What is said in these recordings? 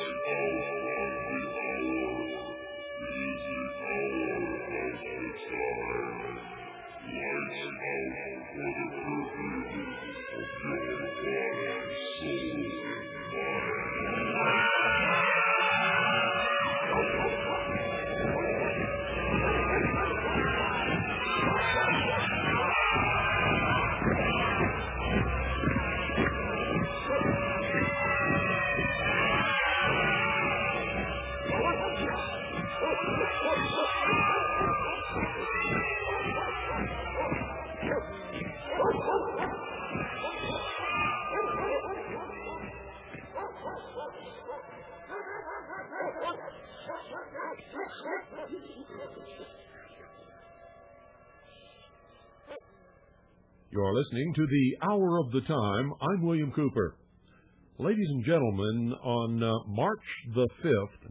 You're listening to the Hour of the Time. I'm William Cooper. Ladies and gentlemen, on March the 5th,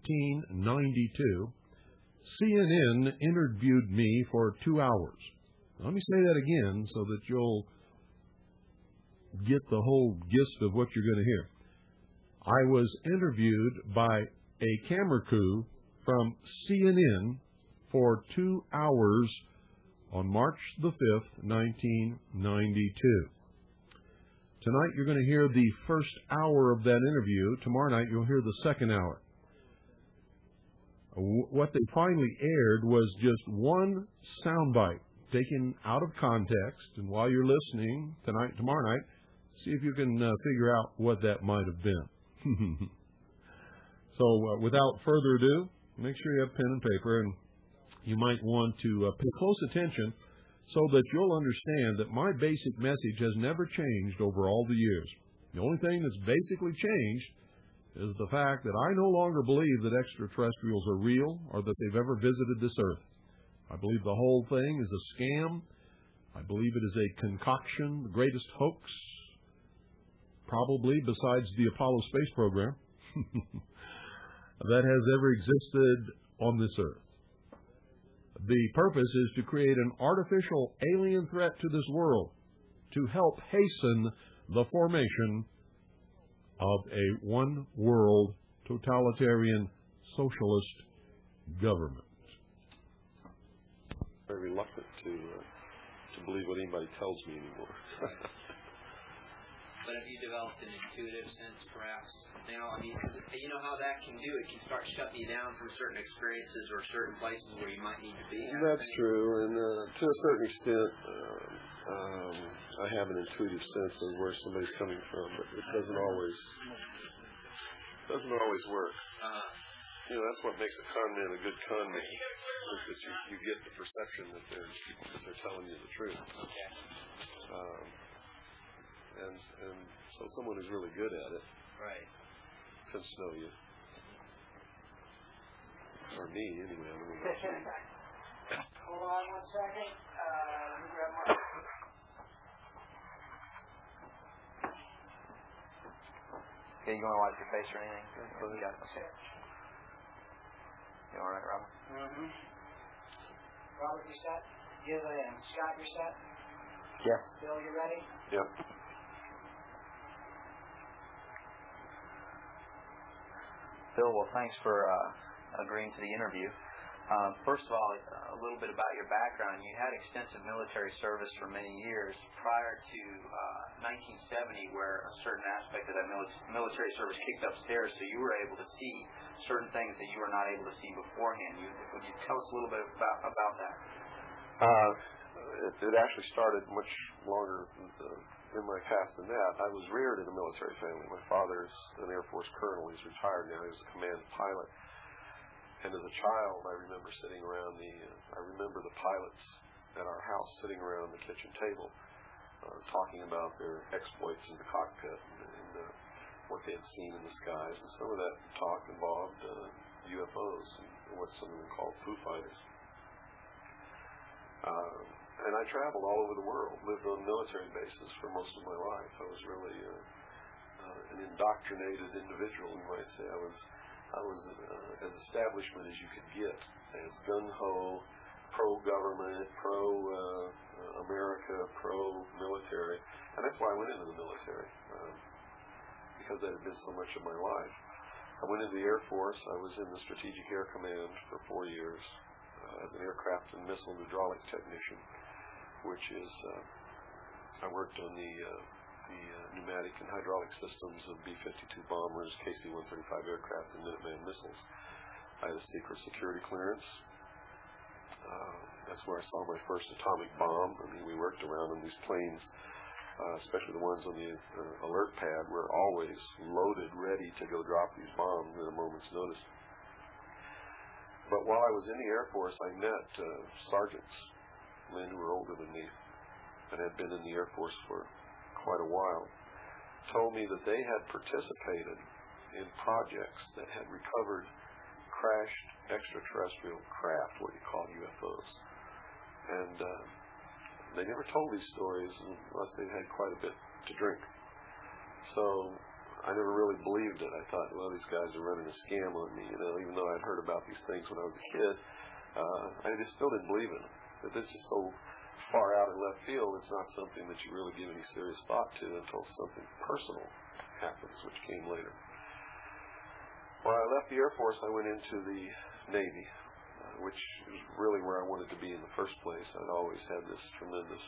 1992, CNN interviewed me for 2 hours. Let me say that again so that you'll get the whole gist of what you're going to hear. I was interviewed by a camera crew from CNN for 2 hours on March the 5th, 1992. Tonight you're going to hear the first hour of that interview. Tomorrow night you'll hear the second hour. What they finally aired was just one soundbite taken out of context, and while you're listening tonight, tomorrow night, see if you can figure out what that might have been. So without further ado, make sure you have pen and paper, and you might want to pay close attention so that you'll understand that my basic message has never changed over all the years. The only thing that's basically changed is the fact that I no longer believe that extraterrestrials are real or that they've ever visited this earth. I believe the whole thing is a scam. I believe it is a concoction, the greatest hoax, probably besides the Apollo space program, that has ever existed on this earth. The purpose is to create an artificial alien threat to this world to help hasten the formation of a one-world totalitarian socialist government. Very reluctant to believe what anybody tells me anymore. But have you developed an intuitive sense, perhaps? Now, I mean, you know how that can do. It can start shutting you down from certain experiences or certain places where you might need to be. That's true, and to a certain extent, I have an intuitive sense of where somebody's coming from, but it doesn't always work. You know, that's what makes a con man a good con man, is that you get the perception that they're telling you the truth. Okay. And so someone who's really good at it, right, can snow you. Or me, anyway. I don't know about you. Hold on 1 second. Let me grab my... Okay, you want to wipe your face or anything? Okay. You all right, Robert? Mm-hmm. Robert, you set? Yes, I am. Scott, you set? Yes. Bill, you ready? Yep. Bill, well, thanks for agreeing to the interview. First of all, a little bit about your background. You had extensive military service for many years prior to 1970, where a certain aspect of that military service kicked upstairs, so you were able to see certain things that you were not able to see beforehand. Would you tell us a little bit about that? It actually started much longer in my past than that. I was reared in a military family. My father's an Air Force colonel. He's retired now. He was a command pilot. And as a child, I remember sitting around I remember the pilots at our house sitting around the kitchen table talking about their exploits in the cockpit and what they had seen in the skies. And some of that talk involved UFOs and what some of them called Foo Fighters. And I traveled all over the world, lived on military bases for most of my life. I was really an indoctrinated individual, you might say. I was as establishment as you could get, as gung-ho, pro-government, pro-America, pro-military. And that's why I went into the military, because that had been so much of my life. I went into the Air Force. I was in the Strategic Air Command for 4 years as an aircraft and missile hydraulic technician, which is I worked on the pneumatic and hydraulic systems of B-52 bombers, KC-135 aircraft, and Minuteman missiles. I had a secret security clearance. That's where I saw my first atomic bomb. I mean, we worked around on these planes, especially the ones on the alert pad, were always loaded, ready to go drop these bombs at a moment's notice. But while I was in the Air Force, I met sergeants, men who were older than me, and had been in the Air Force for quite a while, told me that they had participated in projects that had recovered crashed extraterrestrial craft, what you call UFOs. And they never told these stories unless they had quite a bit to drink. So I never really believed it. I thought, well, these guys are running a scam on me, even though I'd heard about these things when I was a kid. I just still didn't believe in it. But this is so far out in left field, it's not something that you really give any serious thought to until something personal happens, which came later. When I left the Air Force, I went into the Navy, which is really where I wanted to be in the first place. I'd always had this tremendous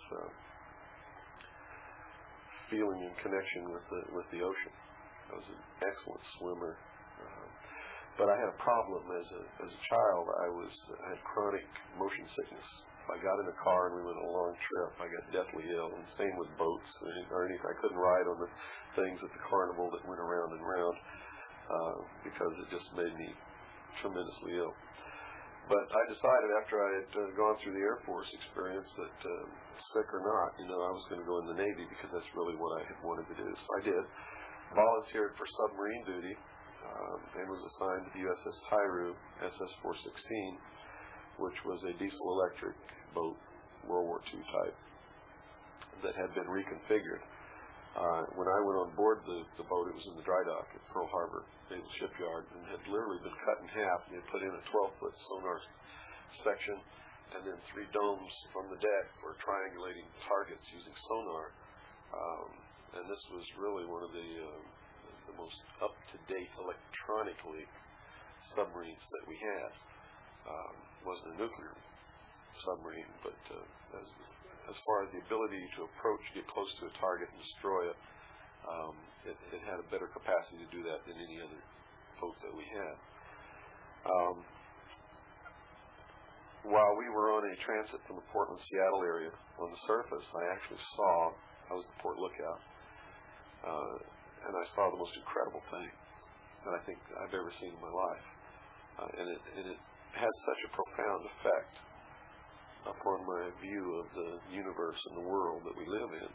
feeling and connection with the ocean. I was an excellent swimmer, but I had a problem as a child. I had chronic motion sickness. If I got in a car and we went on a long trip, I got deathly ill. And same with boats or anything. I couldn't ride on the things at the carnival that went around and around because it just made me tremendously ill. But I decided after I had gone through the Air Force experience that sick or not, I was going to go in the Navy because that's really what I had wanted to do. So I did. Volunteered for submarine duty and was assigned to the USS Tyru SS-416, which was a diesel-electric boat, World War II type, that had been reconfigured. When I went on board the boat, it was in the dry dock at Pearl Harbor Naval Shipyard and had literally been cut in half. They had put in a 12-foot sonar section and then 3 domes on the deck for triangulating targets using sonar. And this was really one of the most up-to-date electronically submarines that we had. Wasn't a nuclear submarine, but as far as the ability to approach, get close to a target and destroy it, it had a better capacity to do that than any other boat that we had. While we were on a transit from the Portland-Seattle area, on the surface, I was the port lookout, and I saw the most incredible thing that I think I've ever seen in my life. And it had such a profound effect upon my view of the universe and the world that we live in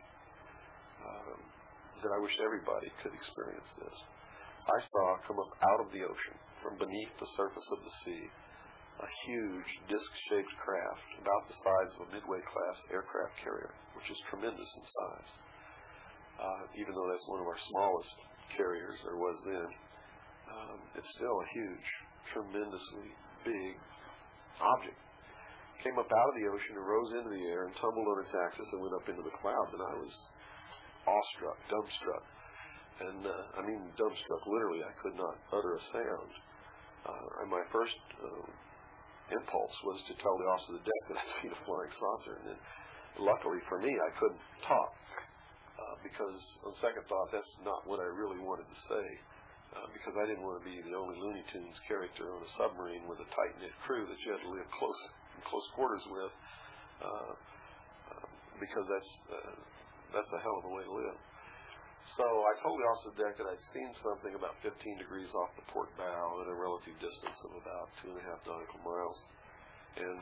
that I wish everybody could experience this. I saw come up out of the ocean, from beneath the surface of the sea, a huge disc-shaped craft about the size of a Midway-class aircraft carrier, which is tremendous in size. Even though that's one of our smallest carriers there was then, it's still a huge, tremendously big object. Came up out of the ocean and rose into the air and tumbled on its axis and went up into the clouds, and I was awestruck, dumbstruck. And I mean dumbstruck, literally. I could not utter a sound. And my first impulse was to tell the officer of the deck that I'd seen a flying saucer. And then, luckily for me, I couldn't talk because, on second thought, that's not what I really wanted to say. Because I didn't want to be the only Looney Tunes character on a submarine with a tight-knit crew that you had to live in close quarters with, because that's a hell of a way to live. So I told the officer of the deck that I'd seen something about 15 degrees off the port bow at a relative distance of about 2.5 nautical miles. And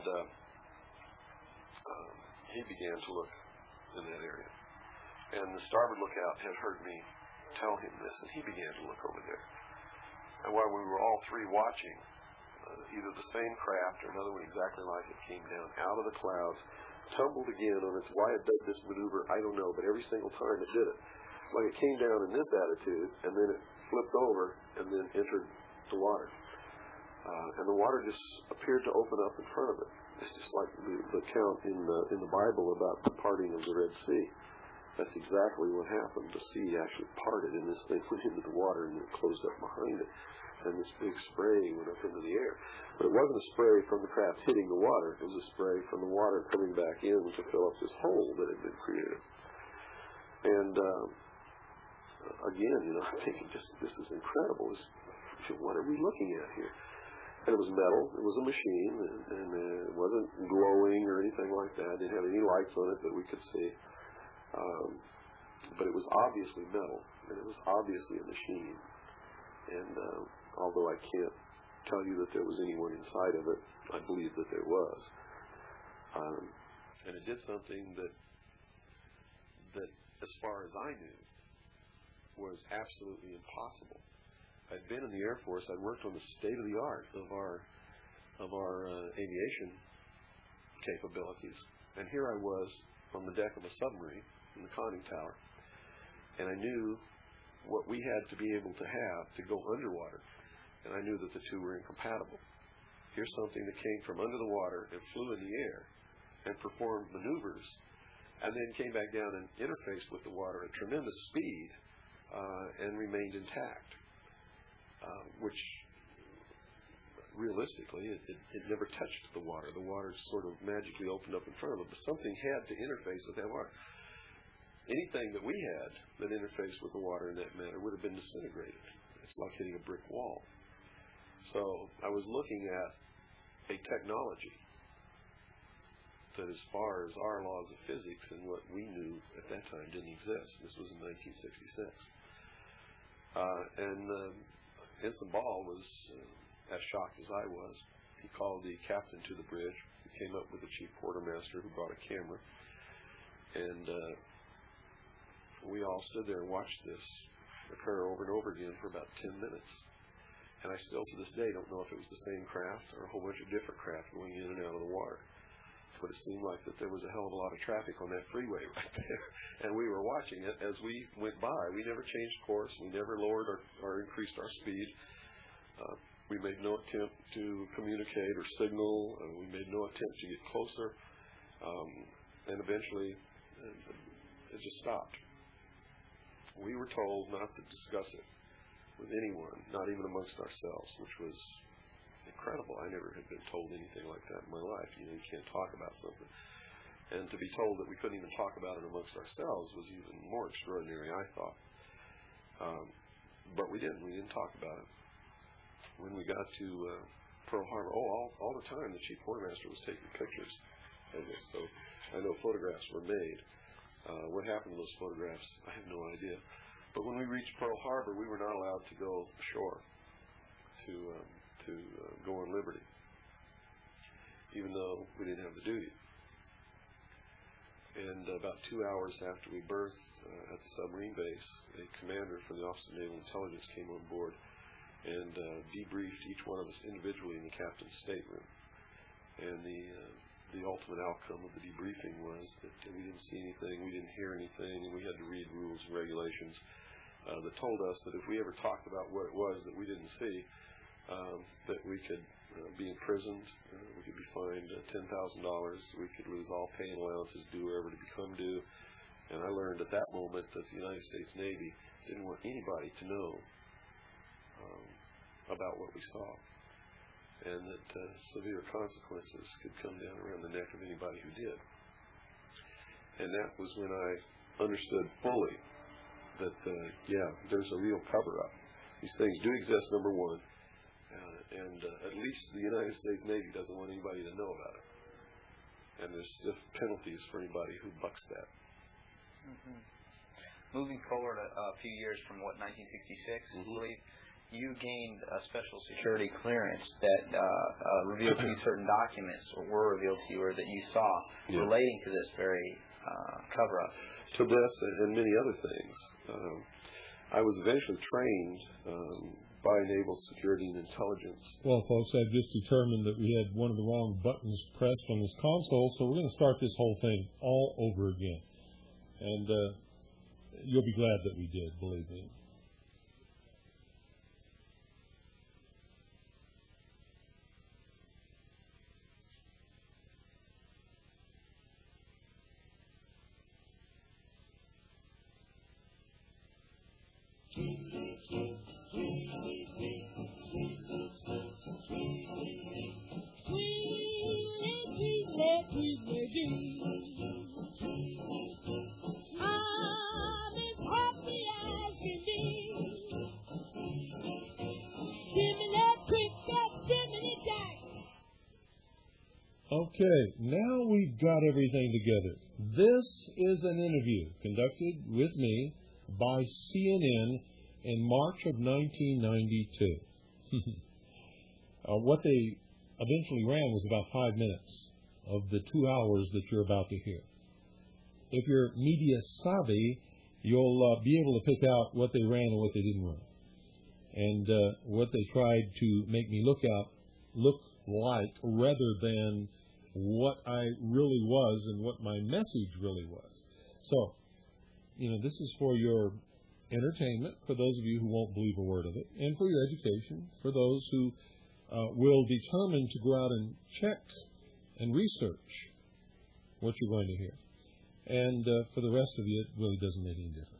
he began to look in that area. And the starboard lookout had heard me tell him this, and he began to look over there. And while we were all three watching, either the same craft or another one exactly like it came down out of the clouds, tumbled again on its, why it did this maneuver, I don't know, but every single time it did it. Like it came down in this attitude, and then it flipped over, and then entered the water. And the water just appeared to open up in front of it. It's just like the account in the Bible about the parting of the Red Sea. That's exactly what happened. The sea actually parted, and this thing went into the water, and it closed up behind it. and this big spray went up into the air. But it wasn't a spray from the craft hitting the water. It was a spray from the water coming back in to fill up this hole that had been created. And again, I'm thinking, this is incredible. What are we looking at here? And it was metal. It was a machine, and it wasn't glowing or anything like that. It didn't have any lights on it that we could see. But it was obviously metal, and it was obviously a machine. And although I can't tell you that there was anyone inside of it, I believe that there was. And it did something that, as far as I knew, was absolutely impossible. I'd been in the Air Force. I'd worked on the state-of-the-art of our aviation capabilities. And here I was on the deck of a submarine in the conning tower, and I knew what we had to be able to have to go underwater, and I knew that the two were incompatible. Here's something that came from under the water and flew in the air and performed maneuvers, and then came back down and interfaced with the water at tremendous speed and remained intact, which realistically, it never touched the water. The water sort of magically opened up in front of it, but something had to interface with that water. Anything that we had that interfaced with the water in that manner would have been disintegrated. It's like hitting a brick wall. So I was looking at a technology that, as far as our laws of physics and what we knew at that time, didn't exist. This was in 1966. Ensign Ball was as shocked as I was. He called the captain to the bridge. He came up with the chief quartermaster, who brought a camera. And we all stood there and watched this occur over and over again for about 10 minutes. And I still, to this day, don't know if it was the same craft or a whole bunch of different craft going in and out of the water. But it seemed like that there was a hell of a lot of traffic on that freeway right there. And we were watching it as we went by. We never changed course. We never lowered or increased our speed. We made no attempt to communicate or signal. We made no attempt to get closer. And eventually, it just stopped. We were told not to discuss it with anyone, not even amongst ourselves, which was incredible. I never had been told anything like that in my life. You can't talk about something. And to be told that we couldn't even talk about it amongst ourselves was even more extraordinary, I thought. But we didn't. We didn't talk about it. When we got to Pearl Harbor, all the time the chief quartermaster was taking pictures of this. So I know photographs were made. What happened to those photographs, I have no idea. But when we reached Pearl Harbor, we were not allowed to go ashore to go on liberty, even though we didn't have the duty. And about 2 hours after we berthed at the submarine base, a commander from the Office of Naval Intelligence came on board and debriefed each one of us individually in the captain's stateroom. And the ultimate outcome of the debriefing was that we didn't see anything, we didn't hear anything, and we had to read rules and regulations that told us that if we ever talked about what it was that we didn't see, that we could be imprisoned, we could be fined $10,000, we could lose all pay and allowances due or ever to become due. And I learned at that moment that the United States Navy didn't want anybody to know about what we saw, and that severe consequences could come down around the neck of anybody who did. And that was when I understood fully that, there's a real cover-up. These things do exist, number one, and at least the United States Navy doesn't want anybody to know about it. And there's stiff penalties for anybody who bucks that. Mm-hmm. Moving forward a few years from 1966, I believe, you gained a special security clearance that revealed to you certain documents, or were revealed to you, or that you saw relating to this very cover-up. To this and many other things. I was eventually trained by Naval Security and Intelligence. Well, folks, I've just determined that we had one of the wrong buttons pressed on this console, so we're going to start this whole thing all over again. And you'll be glad that we did, believe me. Okay, now we've got everything together. This is an interview conducted with me by CNN in March of 1992. What they eventually ran was about 5 minutes of the 2 hours that you're about to hear. If you're media savvy, you'll be able to pick out what they ran and what they didn't run. And what they tried to make me look like rather than what I really was and what my message really was. So, this is for your entertainment, for those of you who won't believe a word of it, and for your education, for those who will determine to go out and check and research what you're going to hear. And for the rest of you, it really doesn't make any difference.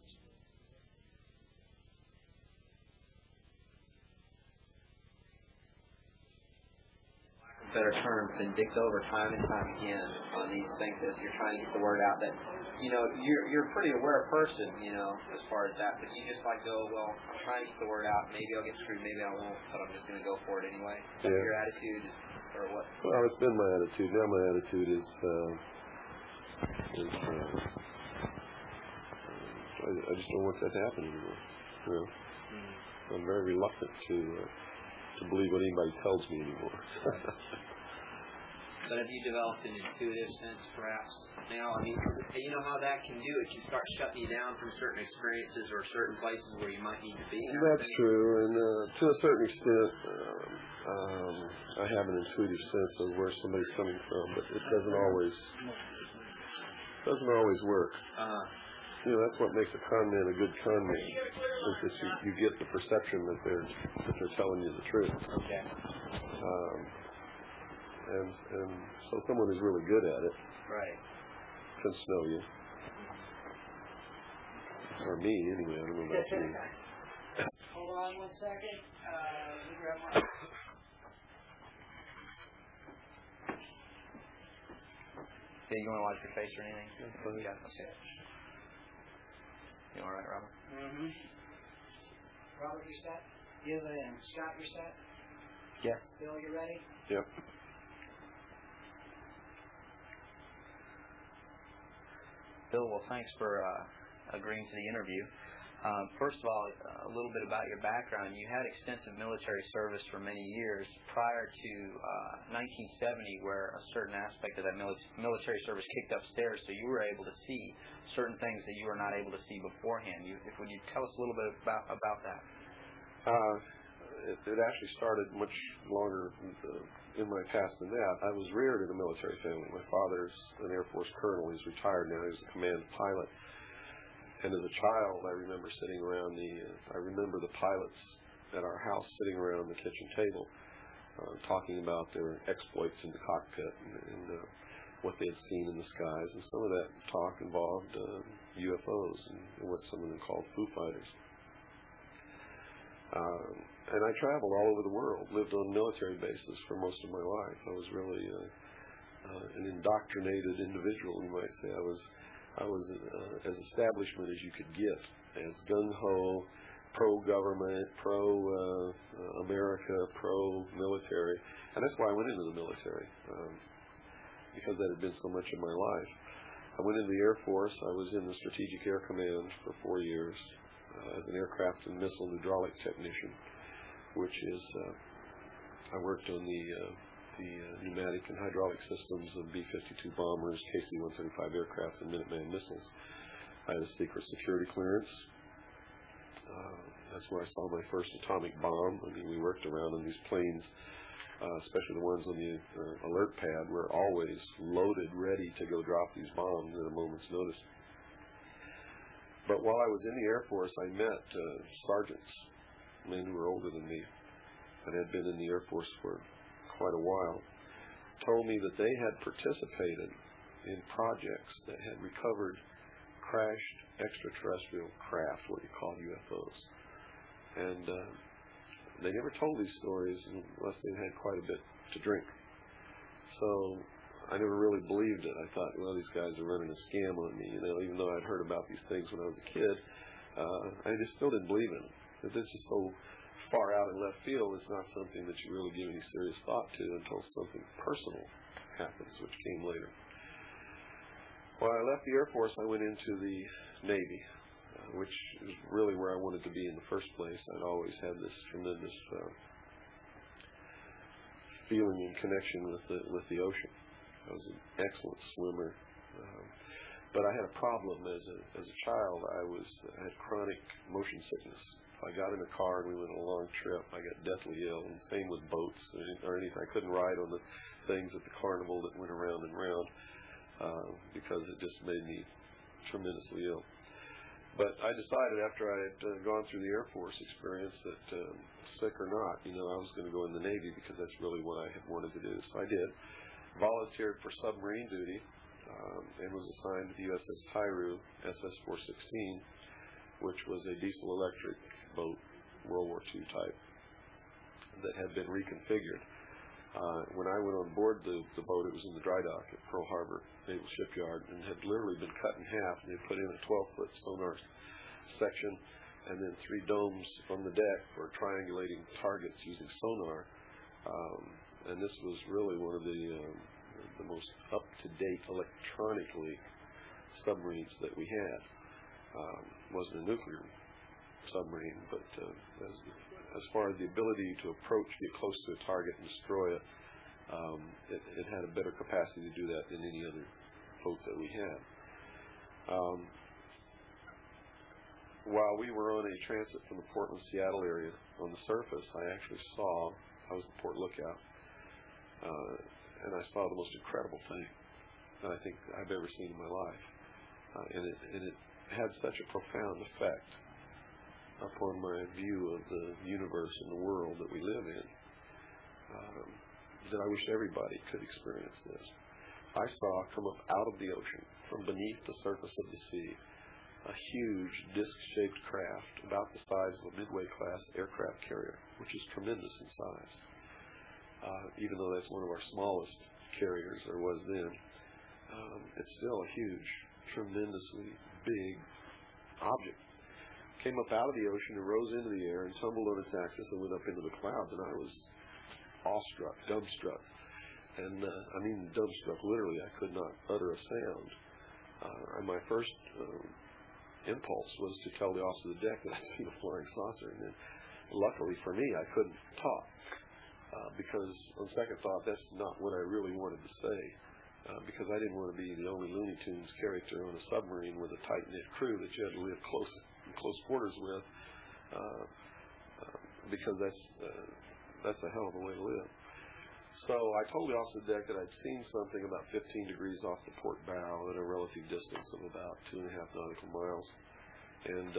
Better term, vindictive over time and time again on these things as you're trying to get the word out that, you're a pretty aware person, as far as that, but you just go, well, I'm trying to get the word out, maybe I'll get screwed, maybe I won't, but I'm just going to go for it anyway. Is that your attitude, or what? Well, it's been my attitude. Now my attitude is I just don't want that to happen anymore. I'm very reluctant to believe what anybody tells me anymore. But have you developed an intuitive sense, perhaps, now? I mean, you know how that can do it. You start shutting you down from certain experiences or certain places where you might need to be. That's true, and to a certain extent, I have an intuitive sense of where somebody's coming from, but it doesn't always work. That's what makes a con man a good con man, is that you get the perception that they're telling you the truth. Okay. And so someone who's really good at it, right, can snow you. Or me, anyway. I don't know about you. Hold on 1 second. Yeah, you want to watch your face or anything? Yeah, okay. You all right, Robert? Mm-hmm. Robert, you set? Yes, I am. Scott, you set? Yes. Bill, you ready? Yep. Bill, well, thanks for agreeing to the interview. First of all, a little bit about your background. You had extensive military service for many years prior to 1970, where a certain aspect of that military service kicked upstairs, so you were able to see certain things that you were not able to see beforehand. Would you tell us a little bit about that? It actually started much longer in my past than that. I was reared in a military family. My father's an Air Force colonel. He's retired now. He's a command pilot. And as a child, I remember sitting around I remember the pilots at our house sitting around the kitchen table, talking about their exploits in the cockpit and what they had seen in the skies. And some of that talk involved UFOs and what some of them called Foo Fighters. And I traveled all over the world, lived on military bases for most of my life. I was really an indoctrinated individual, you might say. I was as establishment as you could get, as gung-ho, pro-government, pro-America, pro-military. And that's why I went into the military, because that had been so much of my life. I went into the Air Force. I was in the Strategic Air Command for 4 years as an aircraft and missile hydraulic technician, which is, I worked on the pneumatic and hydraulic systems of B-52 bombers, KC-135 aircraft, and Minuteman missiles. I had a secret security clearance. That's where I saw my first atomic bomb. I mean, we worked around on these planes, especially the ones on the alert pad, were always loaded, ready to go drop these bombs at a moment's notice. But while I was in the Air Force, I met sergeants, men who were older than me, and had been in the Air Force for quite a while, told me that they had participated in projects that had recovered crashed extraterrestrial craft, what you call UFOs. And they never told these stories unless they had quite a bit to drink. So I never really believed it. I thought, well, these guys are running a scam on me, even though I'd heard about these things when I was a kid. I just still didn't believe in them. It's just so far out in left field, it's not something that you really give any serious thought to until something personal happens, which came later. When I left the Air Force, I went into the Navy, which is really where I wanted to be in the first place. I'd always had this tremendous feeling and connection with the ocean. I was an excellent swimmer, but I had a problem as a child. I had chronic motion sickness. If I got in a car and we went on a long trip, I got deathly ill, and same with boats or anything. I couldn't ride on the things at the carnival that went around and round because it just made me tremendously ill. But I decided after I had gone through the Air Force experience that sick or not, I was going to go in the Navy because that's really what I had wanted to do. So I did. Volunteered for submarine duty and was assigned to the USS Tyru, SS-416, which was a diesel-electric boat, World War II type, that had been reconfigured. When I went on board the boat, it was in the dry dock at Pearl Harbor Naval Shipyard and had literally been cut in half. And they put in a 12-foot sonar section and then 3 domes on the deck for triangulating targets using sonar. And this was really one of the most up-to-date electronically submarines that we had. Wasn't a nuclear submarine, but as far as the ability to approach, get close to a target and destroy it, it had a better capacity to do that than any other boat that we had. While we were on a transit from the Portland-Seattle area on the surface, I was the port lookout, and I saw the most incredible thing that I think I've ever seen in my life. And it had such a profound effect upon my view of the universe and the world that we live in that I wish everybody could experience this. I saw come up out of the ocean, from beneath the surface of the sea, a huge disc-shaped craft about the size of a Midway-class aircraft carrier, which is tremendous in size. Even though that's one of our smallest carriers there was then, it's still a huge, tremendously big object. Came up out of the ocean and rose into the air and tumbled on its axis and went up into the clouds, and I was awestruck, dumbstruck. And I mean dumbstruck, literally. I could not utter a sound. And my first impulse was to tell the officer of the deck that I'd seen a flying saucer. And then, luckily for me, I couldn't talk because, on second thought, that's not what I really wanted to say. Because I didn't want to be the only Looney Tunes character on a submarine with a tight-knit crew that you had to live in close quarters with, because that's a hell of a way to live. So I told the officer of the deck that I'd seen something about 15 degrees off the port bow at a relative distance of about 2.5 nautical miles. And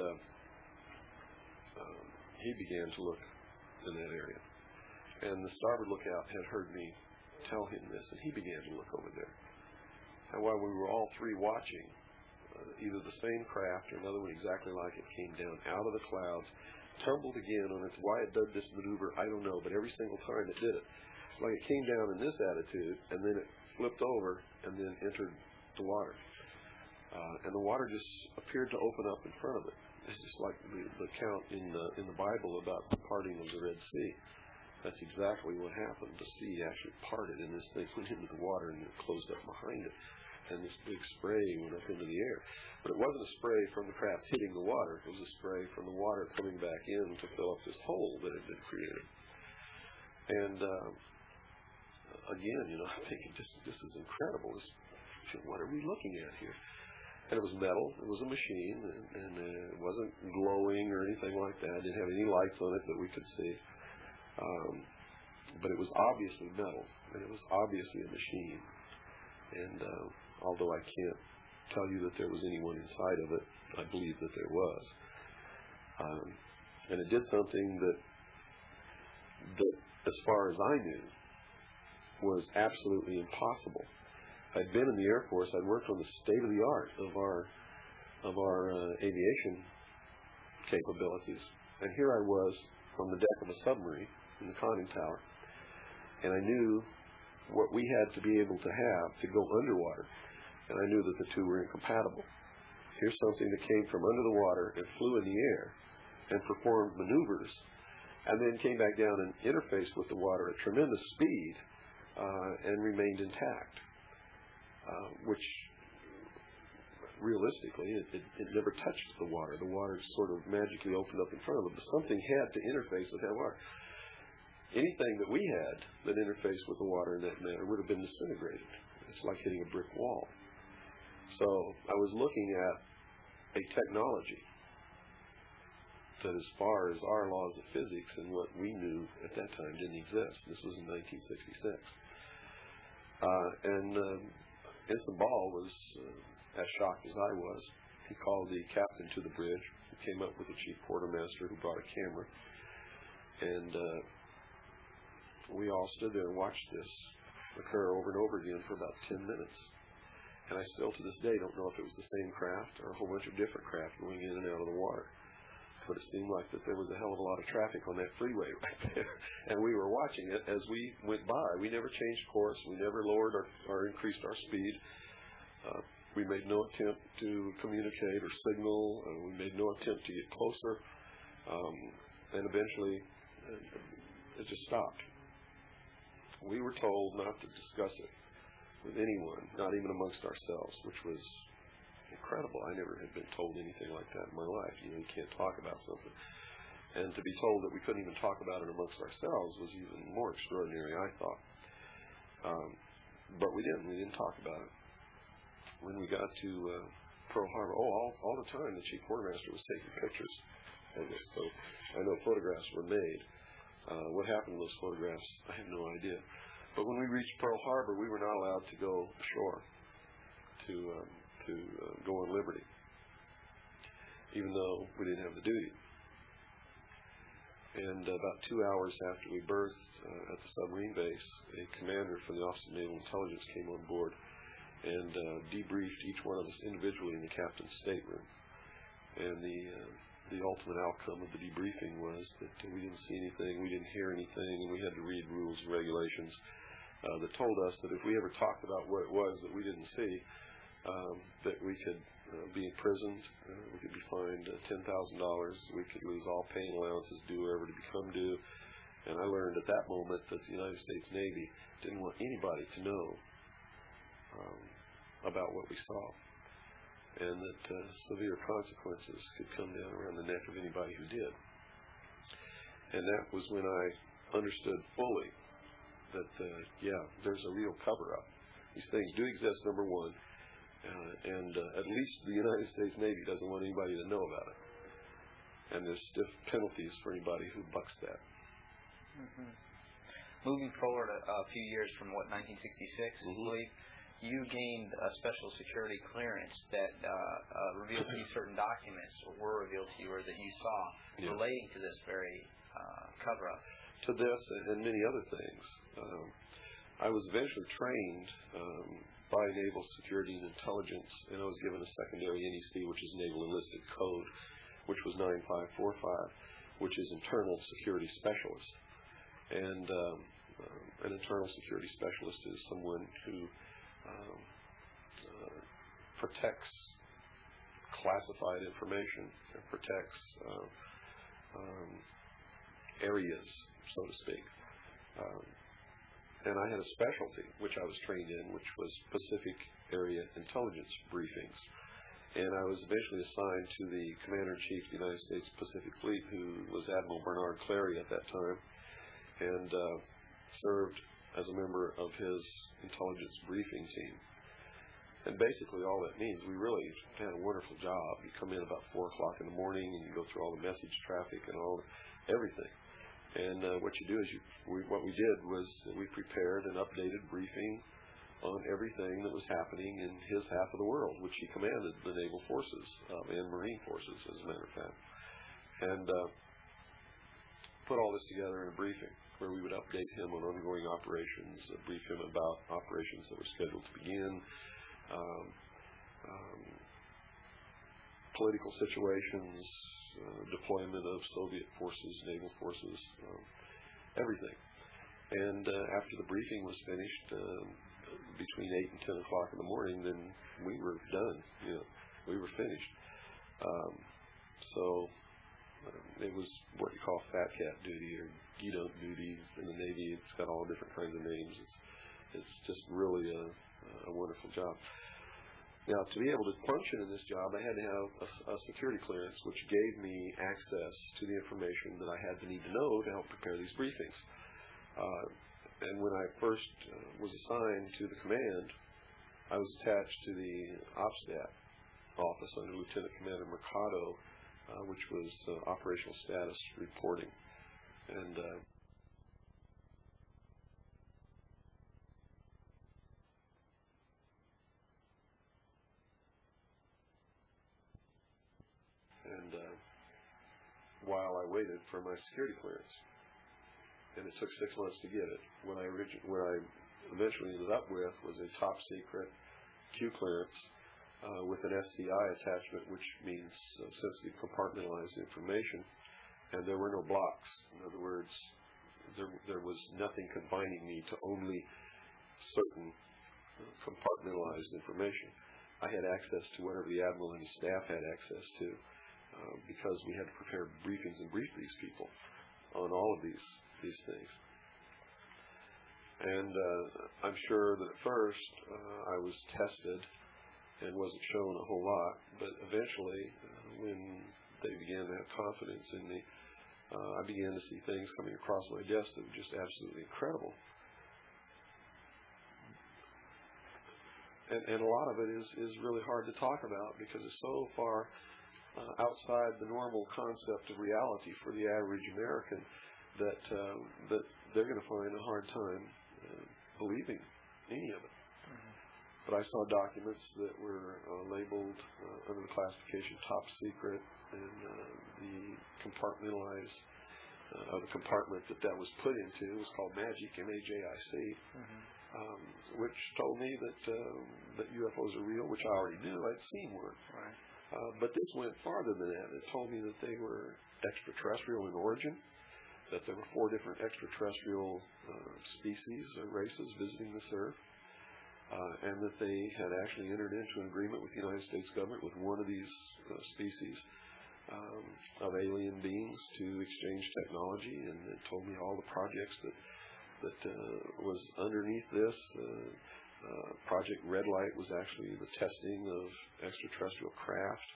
he began to look in that area. And the starboard lookout had heard me tell him this, and he began to look over there. And while we were all three watching, either the same craft or another one exactly like it came down out of the clouds, tumbled again on its, why it did this maneuver, I don't know, but every single time it did it, like it came down in this attitude, and then it flipped over and then entered the water. And the water just appeared to open up in front of it. It's just like the account in the Bible about the parting of the Red Sea. That's exactly what happened. The sea actually parted, and this thing went into the water and it closed up behind it. And this big spray went up into the air. But it wasn't a spray from the craft hitting the water. It was a spray from the water coming back in to fill up this hole that had been created. And again, I think this is incredible. What are we looking at here? And it was metal. It was a machine, and it wasn't glowing or anything like that. It didn't have any lights on it that we could see. But it was obviously metal, and it was obviously a machine. And although I can't tell you that there was anyone inside of it, I believe that there was. And it did something that, as far as I knew, was absolutely impossible. I'd been in the Air Force. I'd worked on the state-of-the-art of our aviation capabilities. And here I was on the deck of a submarine in the conning tower, and I knew what we had to be able to have to go underwater, and I knew that the two were incompatible. Here's something that came from under the water and flew in the air and performed maneuvers, and then came back down and interfaced with the water at tremendous speed and remained intact, which realistically it never touched the water. The water sort of magically opened up in front of it, but something had to interface with that water. Anything that we had that interfaced with the water in that manner would have been disintegrated. It's like hitting a brick wall. So I was looking at a technology that, as far as our laws of physics and what we knew at that time, didn't exist. This was in 1966. Ensign Ball was as shocked as I was. He called the captain to the bridge, who came up with the chief quartermaster, who brought a camera. And we all stood there and watched this occur over and over again for about 10 minutes. And I still, to this day, don't know if it was the same craft or a whole bunch of different craft going in and out of the water. But it seemed like that there was a hell of a lot of traffic on that freeway right there. And we were watching it as we went by. We never changed course. We never lowered or increased our speed. We made no attempt to communicate or signal. We made no attempt to get closer. And eventually, it just stopped. We were told not to discuss it with anyone, not even amongst ourselves, which was incredible. I never had been told anything like that in my life. You can't talk about something. And to be told that we couldn't even talk about it amongst ourselves was even more extraordinary, I thought. But we didn't talk about it. When we got to Pearl Harbor, all the time the chief quartermaster was taking pictures of this. So I know photographs were made. What happened to those photographs, I have no idea. But when we reached Pearl Harbor, we were not allowed to go ashore to go on liberty, even though we didn't have the duty. And about 2 hours after we berthed at the submarine base, a commander from the Office of Naval Intelligence came on board and debriefed each one of us individually in the captain's stateroom. And the ultimate outcome of the debriefing was that we didn't see anything, we didn't hear anything, and we had to read rules and regulations that told us that if we ever talked about what it was that we didn't see, that we could be imprisoned, we could be fined $10,000, we could lose all paying allowances due wherever to become due. And I learned at that moment that the United States Navy didn't want anybody to know about what we saw, and that severe consequences could come down around the neck of anybody who did. And that was when I understood fully that, there's a real cover-up. These things do exist, number one, and at least the United States Navy doesn't want anybody to know about it. And there's stiff penalties for anybody who bucks that. Mm-hmm. Moving forward a few years from 1966, I believe, you gained a special security clearance that revealed to you certain documents, or were revealed to you, or that you saw, relating to this very cover-up. To this and many other things. I was eventually trained by Naval Security and Intelligence, and I was given a secondary NEC, which is Naval Enlisted Code, which was 9545, which is Internal Security Specialist. And an Internal Security Specialist is someone who protects classified information and protects areas, so to speak. And I had a specialty, which I was trained in, which was Pacific Area Intelligence Briefings. And I was eventually assigned to the Commander-in-Chief of the United States Pacific Fleet, who was Admiral Bernard Clary at that time, and served as a member of his intelligence briefing team. And basically all that means, we really had a wonderful job. You come in about 4 o'clock in the morning, and you go through all the message traffic and everything. And what you do is what we did was we prepared an updated briefing on everything that was happening in his half of the world, which he commanded the naval forces and marine forces, as a matter of fact. And put all this together in a briefing where we would update him on ongoing operations, brief him about operations that were scheduled to begin, political situations, deployment of Soviet forces, naval forces, everything. And after the briefing was finished, between 8 and 10 o'clock in the morning, then we were done. We were finished. So it was what you call fat cat duty or geedunk duty in the Navy. It's got all different kinds of names. It's It's just really a wonderful job. Now, to be able to function in this job, I had to have a security clearance, which gave me access to the information that I had to need to know to help prepare these briefings. And when I first was assigned to the command, I was attached to the OPSSTAT office under Lieutenant Commander Mercado, which was operational status reporting. And while I waited for my security clearance, and it took 6 months to get it. What I eventually ended up with was a top secret Q clearance with an SCI attachment, which means sensitive compartmentalized information, and there were no blocks. In other words, there was nothing confining me to only certain compartmentalized information. I had access to whatever the Admiral and his staff had access to, because we had to prepare briefings and brief these people on all of these things. And I'm sure that at first I was tested and wasn't shown a whole lot, but eventually when they began to have confidence in me, I began to see things coming across my desk that were just absolutely incredible. And a lot of it is really hard to talk about because it's so far outside the normal concept of reality for the average American that they're going to find a hard time believing any of it. Mm-hmm. But I saw documents that were labeled under the classification top secret, and the compartmentalized the compartment that was put into was called MAGIC, M-A-J-I-C, which told me that UFOs are real, which I already knew. I'd seen one. Right. But this went farther than that. It told me that they were extraterrestrial in origin, that there were 4 different extraterrestrial species or races visiting this Earth, and that they had actually entered into an agreement with the United States government with one of these species of alien beings to exchange technology, and it told me all the projects that was underneath this. Project Red Light was actually the testing of extraterrestrial craft.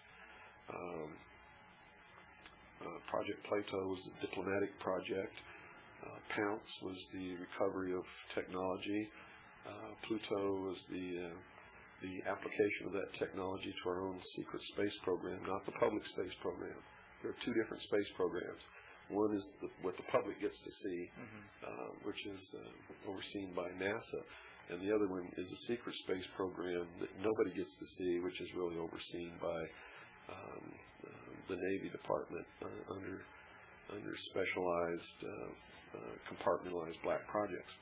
Project Plato was a diplomatic project. Pounce was the recovery of technology. Pluto was the application of that technology to our own secret space program, not the public space program. There are 2 different space programs. One is what the public gets to see, which is overseen by NASA. And the other one is a secret space program that nobody gets to see, which is really overseen by the Navy Department under specialized compartmentalized black projects.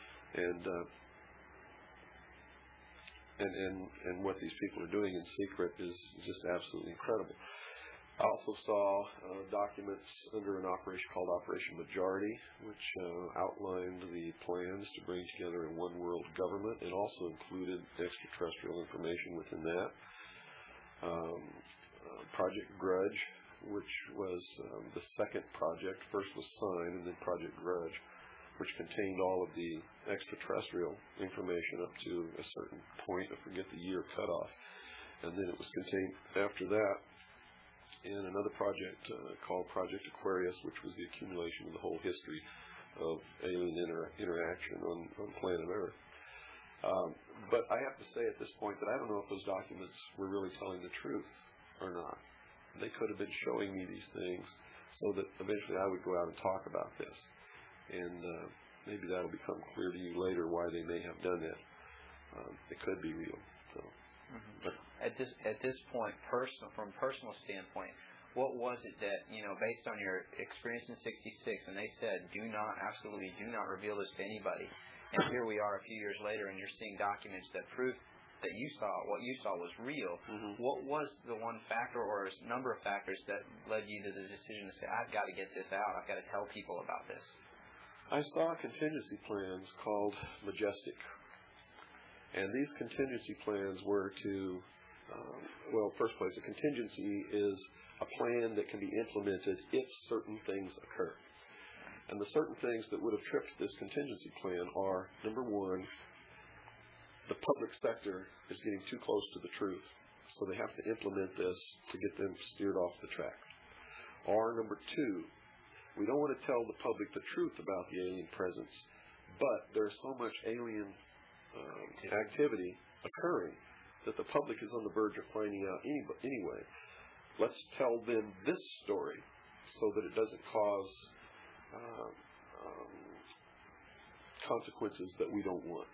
And what these people are doing in secret is just absolutely incredible. I also saw documents under an operation called Operation Majority, which outlined the plans to bring together a one-world government. It also included extraterrestrial information within that. Project Grudge, which was the second project. First was Sign, and then Project Grudge, which contained all of the extraterrestrial information up to a certain point. I forget the year cutoff. And then it was contained after that in another project called Project Aquarius, which was the accumulation of the whole history of alien interaction on planet Earth. But I have to say at this point that I don't know if those documents were really telling the truth or not. They could have been showing me these things so that eventually I would go out and talk about this. And maybe that will become clear to you later why they may have done that. It could be real. So. Mm-hmm. At this point, from a personal standpoint, what was it that, based on your experience in '66, and they said, absolutely do not reveal this to anybody, and here we are a few years later, and you're seeing documents that prove that what you saw was real. Mm-hmm. What was the one factor or a number of factors that led you to the decision to say, I've got to get this out, I've got to tell people about this? I saw contingency plans called Majestic. And these contingency plans were to, first place, a contingency is a plan that can be implemented if certain things occur. And the certain things that would have tripped this contingency plan are, number one, the public sector is getting too close to the truth, so they have to implement this to get them steered off the track. Or number two, we don't want to tell the public the truth about the alien presence, but there's so much alien activity occurring that the public is on the verge of finding out anyway. Let's tell them this story so that it doesn't cause consequences that we don't want.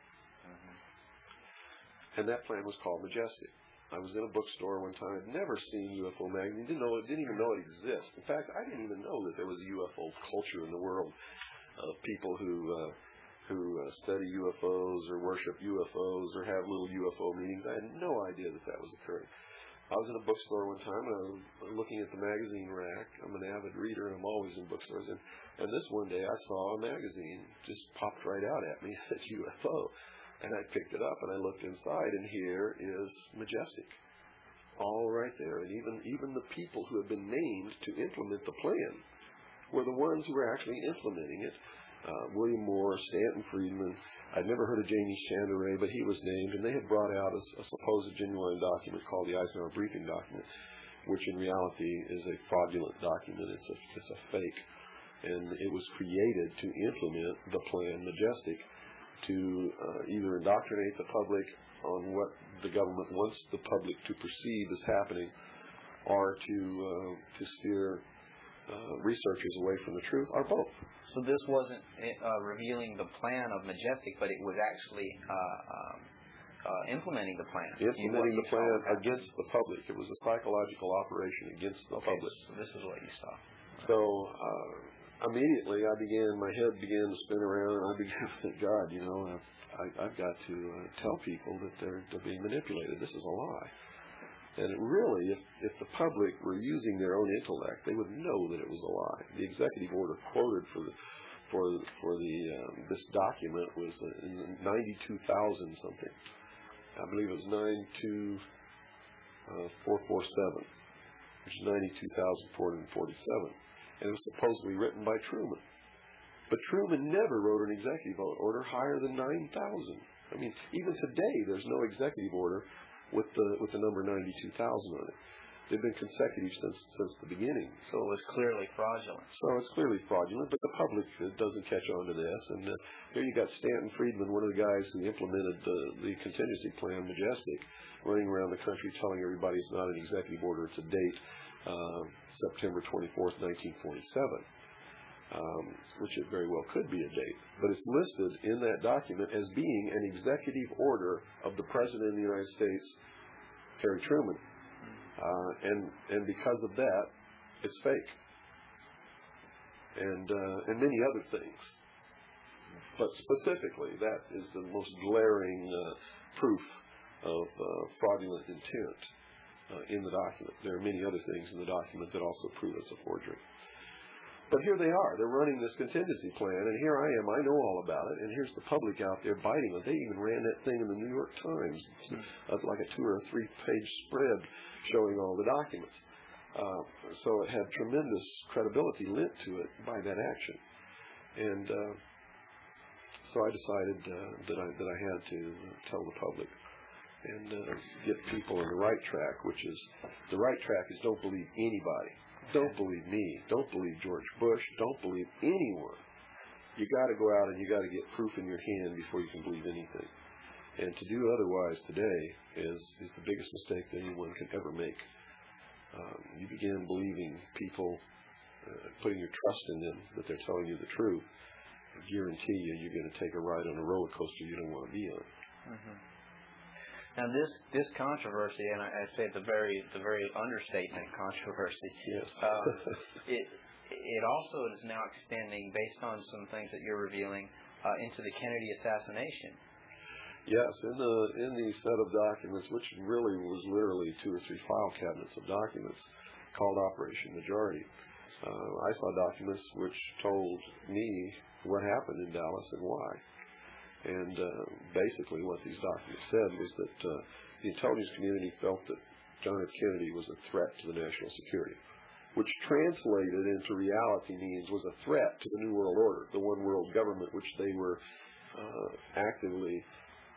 And that plan was called Majestic. I was in a bookstore one time. I'd never seen UFO magazine. Didn't even know it exists. In fact, I didn't even know that there was a UFO culture in the world of people who study UFOs or worship UFOs or have little UFO meetings. I had no idea that was occurring. I was in a bookstore one time, and I was looking at the magazine rack. I'm an avid reader, and I'm always in bookstores. And this one day I saw a magazine just popped right out at me. It said UFO. And I picked it up, and I looked inside, and here is Majestic, all right there. And even the people who have been named to implement the plan were the ones who were actually implementing it. William Moore, Stanton Friedman. I'd never heard of Jamie Chandray, but he was named, and they had brought out a supposed genuine document called the Eisenhower Briefing Document, which in reality is a fraudulent document. It's a fake, and it was created to implement the plan Majestic, to either indoctrinate the public on what the government wants the public to perceive as happening, or to steer researchers away from the truth, or both. So this wasn't revealing the plan of Majestic, but it was actually implementing the plan. Implementing the plan against the public. It was a psychological operation against the public. So this is what you saw. So immediately my head began to spin around, and I began to think, God, I've got to tell people that they're being manipulated. This is a lie. And really, if the public were using their own intellect, they would know that it was a lie. The executive order quoted for this document was in 92,000 something. I believe it was 92447, which is 92,447. And it was supposedly written by Truman. But Truman never wrote an executive order higher than 9,000. I mean, even today, there's no executive order with the number 92,000 on it. They've been consecutive since the beginning. So it was clearly fraudulent. So it's clearly fraudulent, but the public doesn't catch on to this. And here you got Stanton Friedman, one of the guys who implemented the contingency plan, Majestic, running around the country telling everybody it's not an executive order, it's a date, September 24th, 1947. Which it very well could be a date, but it's listed in that document as being an executive order of the President of the United States, Harry Truman, and because of that, it's fake, and many other things. But specifically, that is the most glaring proof of fraudulent intent in the document. There are many other things in the document that also prove it's a forgery. But here they are. They're running this contingency plan, and here I am. I know all about it, and here's the public out there biting it. They even ran that thing in the New York Times, like a 2 or 3 page spread showing all the documents. So it had tremendous credibility lent to it by that action. And so I decided that I had to tell the public and get people on the right track, which is the right track is don't believe anybody. Don't believe me. Don't believe George Bush. Don't believe anyone. You got to go out and you got to get proof in your hand before you can believe anything. And to do otherwise today is the biggest mistake that anyone can ever make. You begin believing people, putting your trust in them that they're telling you the truth. I guarantee you're going to take a ride on a roller coaster you don't want to be on. Mm-hmm. Now this controversy, and I'd say the very understatement controversy. Yes. It also is now extending, based on some things that you're revealing, into the Kennedy assassination. Yes, in the set of documents, which really was literally 2 or 3 file cabinets of documents, called Operation Majority. I saw documents which told me what happened in Dallas and why. And basically what these documents said was that the intelligence community felt that John F. Kennedy was a threat to the national security, which translated into reality means was a threat to the New World Order, the one world government which they were actively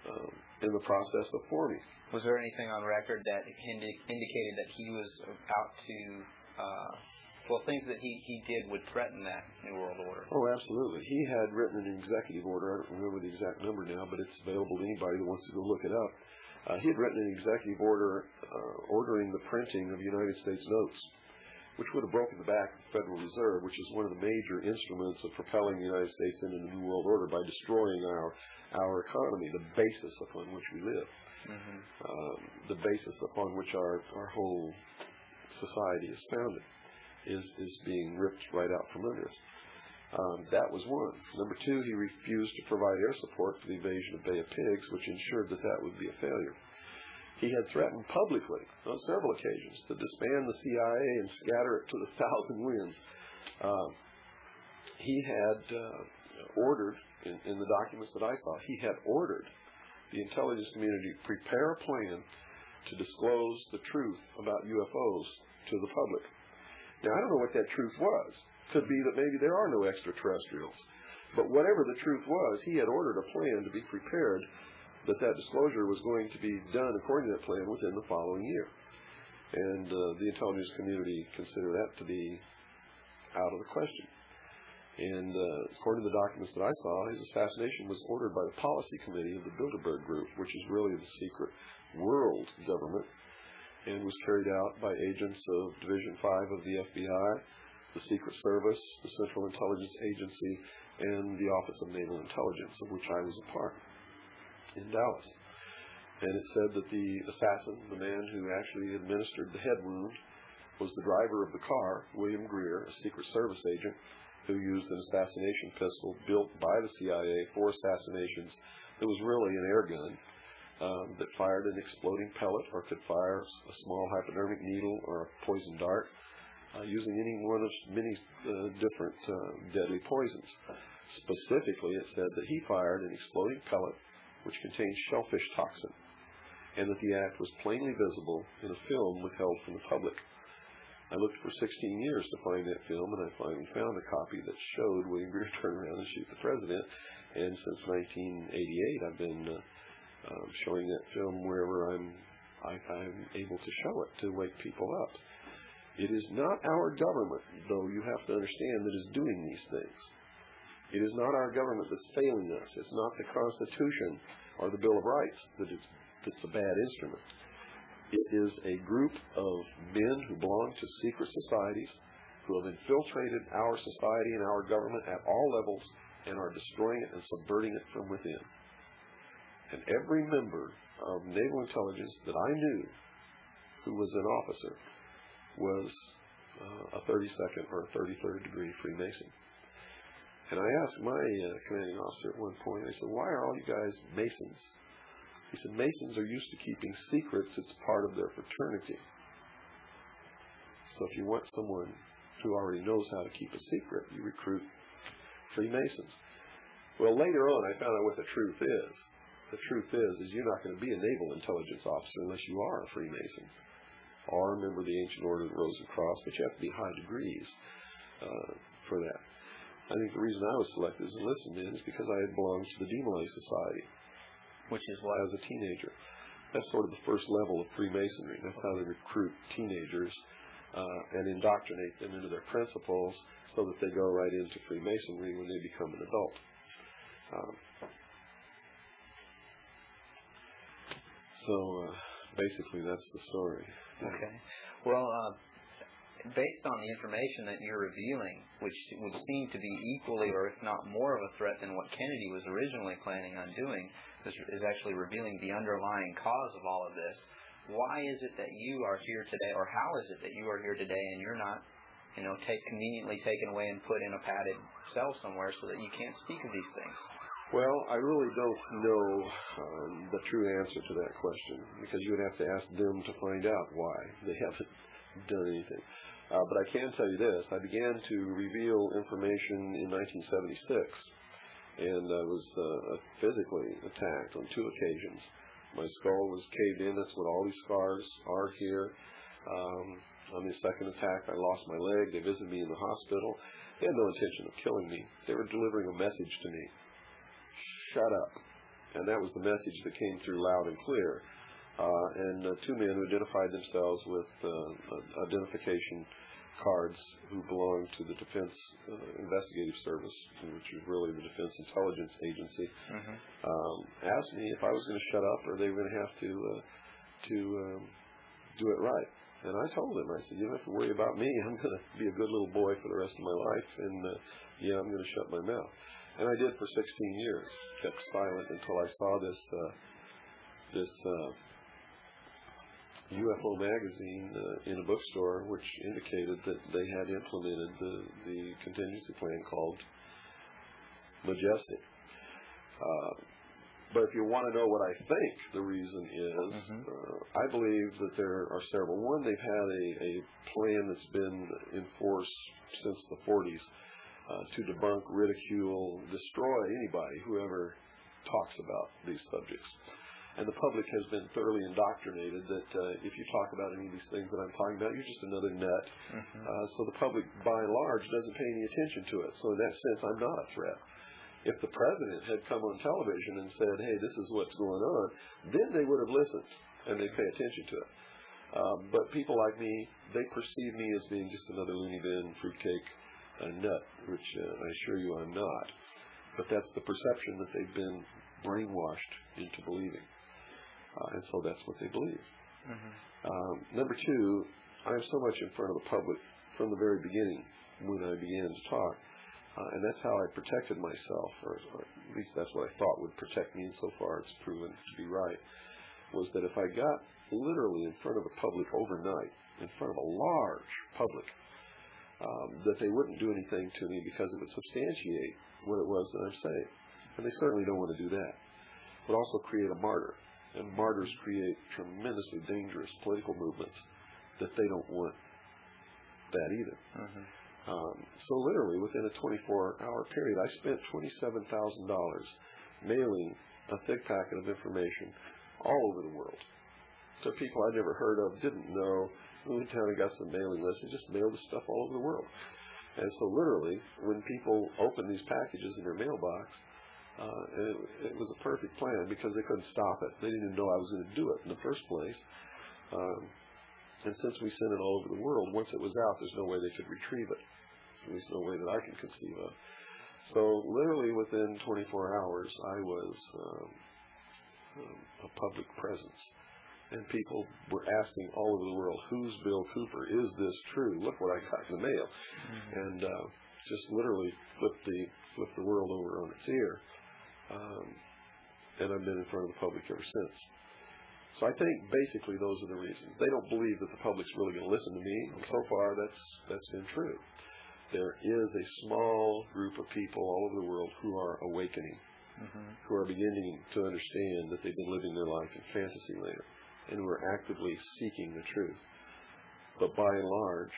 in the process of forming. Was there anything on record that indicated that he was out to, things that he did would threaten that New World Order? Oh, absolutely. He had written an executive order. I don't remember the exact number now, but it's available to anybody who wants to go look it up. He had written an executive order ordering the printing of United States notes, which would have broken the back of the Federal Reserve, which is one of the major instruments of propelling the United States into the New World Order by destroying our economy, the basis upon which we live, the basis upon which our whole society is founded, is being ripped right out from under us. That was one. Number two, he refused to provide air support for the invasion of Bay of Pigs, which ensured that would be a failure. He had threatened publicly on several occasions to disband the CIA and scatter it to the thousand winds. He had ordered, in the documents that I saw, he had ordered the intelligence community to prepare a plan to disclose the truth about UFOs to the public. Now, I don't know what that truth was. Could be that maybe there are no extraterrestrials. But whatever the truth was, he had ordered a plan to be prepared that disclosure was going to be done according to that plan within the following year. And the intelligence community considered that to be out of the question. And according to the documents that I saw, his assassination was ordered by the policy committee of the Bilderberg Group, which is really the secret world government, and was carried out by agents of Division 5 of the FBI, the Secret Service, the Central Intelligence Agency, and the Office of Naval Intelligence, of which I was a part, in Dallas. And it said that the assassin, the man who actually administered the head wound, was the driver of the car, William Greer, a Secret Service agent, who used an assassination pistol built by the CIA for assassinations. It was really an air gun that fired an exploding pellet or could fire a small hypodermic needle or a poison dart, using any one of many different deadly poisons. Specifically, it said that he fired an exploding pellet which contained shellfish toxin, and that the act was plainly visible in a film withheld from the public. I looked for 16 years to find that film, and I finally found a copy that showed William Greer turn around and shoot the president. And since 1988, I've been showing that film wherever I'm able to show it to wake people up. It is not our government, though you have to understand, that is doing these things. It is not our government that's failing us. It's not the Constitution or the Bill of Rights that's a bad instrument. It is a group of men who belong to secret societies who have infiltrated our society and our government at all levels and are destroying it and subverting it from within. And every member of naval intelligence that I knew who was an officer was a 32nd or a 33rd degree Freemason. And I asked my commanding officer at one point, I said, why are all you guys Masons? He said, Masons are used to keeping secrets. It's part of their fraternity. So if you want someone who already knows how to keep a secret, you recruit Freemasons. Well, later on, I found out what the truth is. The truth is you're not going to be a naval intelligence officer unless you are a Freemason or a member of the Ancient Order of the Rose and Cross, but you have to be high degrees for that. I think the reason I was selected as a enlisted man is because I had belonged to the Demolay Society. Which is what? As a teenager. That's sort of the first level of Freemasonry. That's how they recruit teenagers and indoctrinate them into their principles so that they go right into Freemasonry when they become an adult. So basically that's the story. Okay. Well, based on the information that you're revealing, which would seem to be equally or if not more of a threat than what Kennedy was originally planning on doing, is actually revealing the underlying cause of all of this. Why is it that you are here today, or how is it that you are here today and you're not, conveniently taken away and put in a padded cell somewhere so that you can't speak of these things? Well, I really don't know the true answer to that question, because you would have to ask them to find out why they haven't done anything. But I can tell you this. I began to reveal information in 1976, and I was physically attacked on 2 occasions. My skull was caved in. That's what all these scars are here. On the second attack, I lost my leg. They visited me in the hospital. They had no intention of killing me. They were delivering a message to me. Shut up. And that was the message that came through loud and clear. And two men who identified themselves with identification cards who belonged to the Defense Investigative Service, which is really the Defense Intelligence Agency, asked me if I was going to shut up or they were going to have to do it right. And I told them, I said, you don't have to worry about me. I'm going to be a good little boy for the rest of my life, and I'm going to shut my mouth. And I did for 16 years, kept silent until I saw this UFO magazine in a bookstore, which indicated that they had implemented the contingency plan called Majestic. But if you want to know what I think the reason is, I believe that there are several. One, they've had a plan that's been in force since the 40s to debunk, ridicule, destroy anybody, whoever talks about these subjects. And the public has been thoroughly indoctrinated that if you talk about any of these things that I'm talking about, you're just another nut. So the public, by and large, doesn't pay any attention to it. So in that sense, I'm not a threat. If the president had come on television and said, hey, this is what's going on, then they would have listened and they'd pay attention to it. But people like me, they perceive me as being just another loony bin, fruitcake, nut, which I assure you I'm not. But that's the perception that they've been brainwashed into believing. And so that's what they believe. Number two, I'm so much in front of the public from the very beginning when I began to talk. And that's how I protected myself, or at least that's what I thought would protect me, and so far it's proven to be right, was that if I got literally in front of the public overnight, in front of a large public, that they wouldn't do anything to me because it would substantiate what it was that I'm saying. And they certainly don't want to do that. It would also create a martyr. And martyrs create tremendously dangerous political movements that they don't want that either. So literally, within a 24-hour period, I spent $27,000 mailing a thick packet of information all over the world to people I'd never heard of, didn't know, moved to town and got some mailing lists, and just mailed the stuff all over the world. And so literally, when people opened these packages in their mailbox, it was a perfect plan because they couldn't stop it. They didn't even know I was going to do it in the first place. And since we sent it all over the world, once it was out, there's no way they could retrieve it. At least no way that I can conceive of. So literally within 24 hours, I was a public presence. And people were asking all over the world, who's Bill Cooper? Is this true? Look what I got in the mail. And just literally flipped the world over on its ear. And I've been in front of the public ever since. So I think basically those are the reasons. They don't believe that the public's really going to listen to me. And so far, that's been true. There is a small group of people all over the world who are awakening, who are beginning to understand that they've been living their life in fantasy land, and who are actively seeking the truth. But by and large,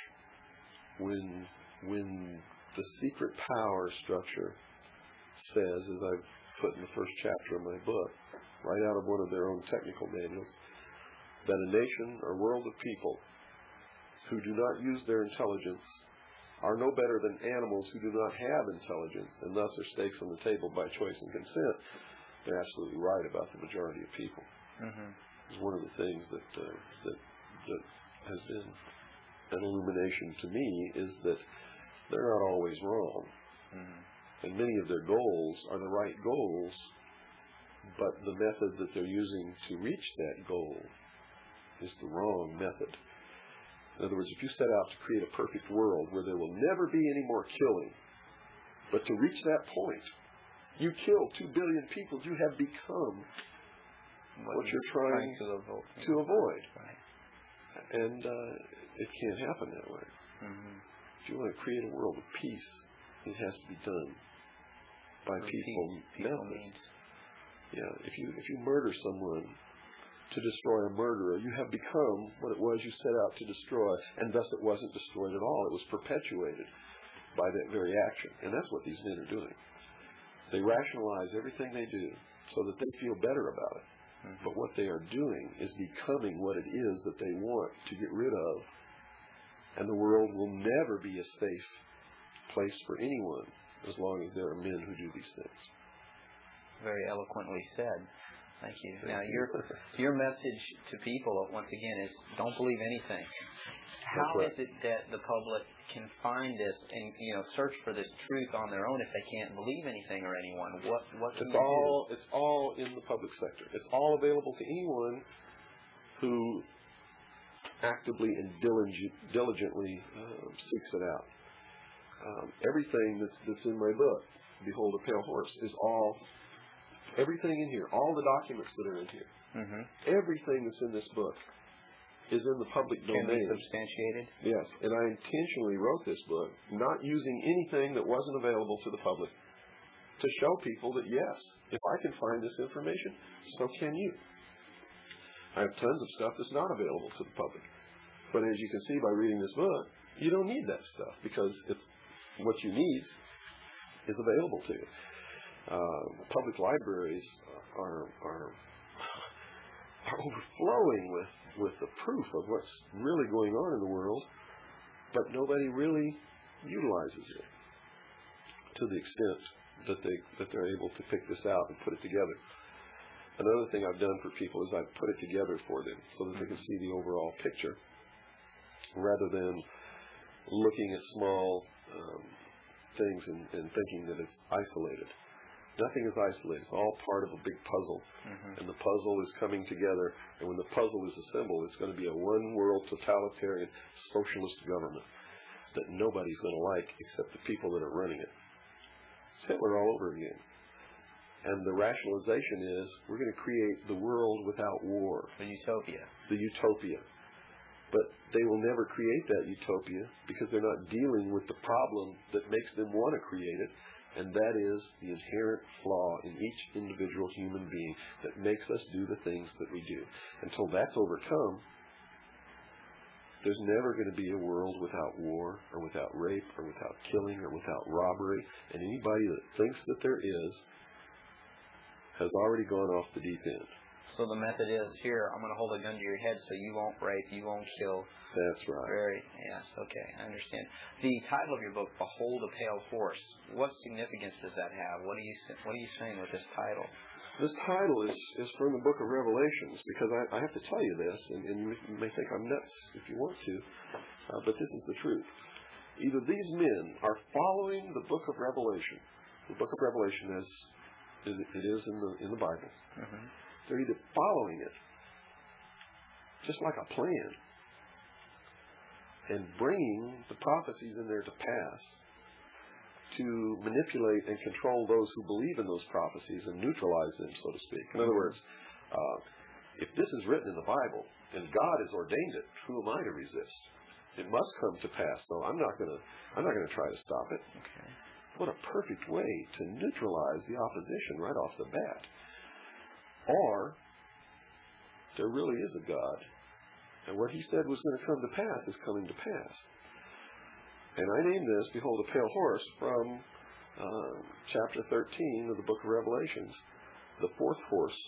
when the secret power structure says, as I've put in the first chapter of my book, right out of one of their own technical manuals, that a nation or world of people who do not use their intelligence are no better than animals who do not have intelligence, and thus are stakes on the table by choice and consent, they're absolutely right about the majority of people. It's one of the things that has been an illumination to me is that they're not always wrong. And many of their goals are the right goals, but the method that they're using to reach that goal is the wrong method. In other words, if you set out to create a perfect world where there will never be any more killing, but to reach that point, you kill 2 billion people, you have become what you're trying to avoid. And it can't happen that way. If you want to create a world of peace, it has to be done by peaceful methods. Yeah, if you murder someone to destroy a murderer, you have become what it was you set out to destroy, and thus it wasn't destroyed at all. It was perpetuated by that very action. And that's what these men are doing. They rationalize everything they do so that they feel better about it. But what they are doing is becoming what it is that they want to get rid of. And the world will never be a safe place for anyone as long as there are men who do these things. very eloquently said. Thank you. Now, your message to people, once again, is don't believe anything. How is it that the public can find this and search for this truth on their own if they can't believe anything or anyone? What can you do? It's all in the public sector. It's all available to anyone who actively and diligently seeks it out. Everything that's in my book, Behold a Pale Horse, is everything in here, all the documents that are in here, everything that's in this book is in the public domain. Can be substantiated? Yes, and I intentionally wrote this book not using anything that wasn't available to the public to show people that, yes, if I can find this information, so can you. I have tons of stuff that's not available to the public. But as you can see by reading this book, you don't need that stuff because it's what you need is available to you. Public libraries are overflowing with the proof of what's really going on in the world, but nobody really utilizes it to the extent that they're able to pick this out and put it together. Another thing I've done for people is I've put it together for them so that they can see the overall picture rather than looking at small things and thinking that it's isolated. Nothing is isolated. It's all part of a big puzzle. And the puzzle is coming together. And when the puzzle is assembled, it's going to be a one-world totalitarian socialist government that nobody's going to like except the people that are running it. It's Hitler all over again. And the rationalization is we're going to create the world without war. The utopia. The utopia. But they will never create that utopia because they're not dealing with the problem that makes them want to create it. And that is the inherent flaw in each individual human being that makes us do the things that we do. Until that's overcome, there's never going to be a world without war or without rape or without killing or without robbery. And anybody that thinks that there is has already gone off the deep end. So the method is, here, I'm going to hold a gun to your head so you won't rape, you won't kill. That's right. Yes, okay, I understand. The title of your book, Behold a Pale Horse, what significance does that have? What are you saying with this title? This title is from the book of Revelations, because I have to tell you this, and you may think I'm nuts if you want to, but this is the truth. Either these men are following the book of Revelation, the book of Revelation as it is in the Bible. They're either following it, just like a plan, and bringing the prophecies in there to pass to manipulate and control those who believe in those prophecies and neutralize them, so to speak. In other words, if this is written in the Bible and God has ordained it, who am I to resist? It must come to pass, so I'm not going to try to stop it. Okay. What a perfect way to neutralize the opposition right off the bat. Or there really is a God, and what he said was going to come to pass is coming to pass. And I named this, Behold a Pale Horse, from chapter 13 of the book of Revelations. The fourth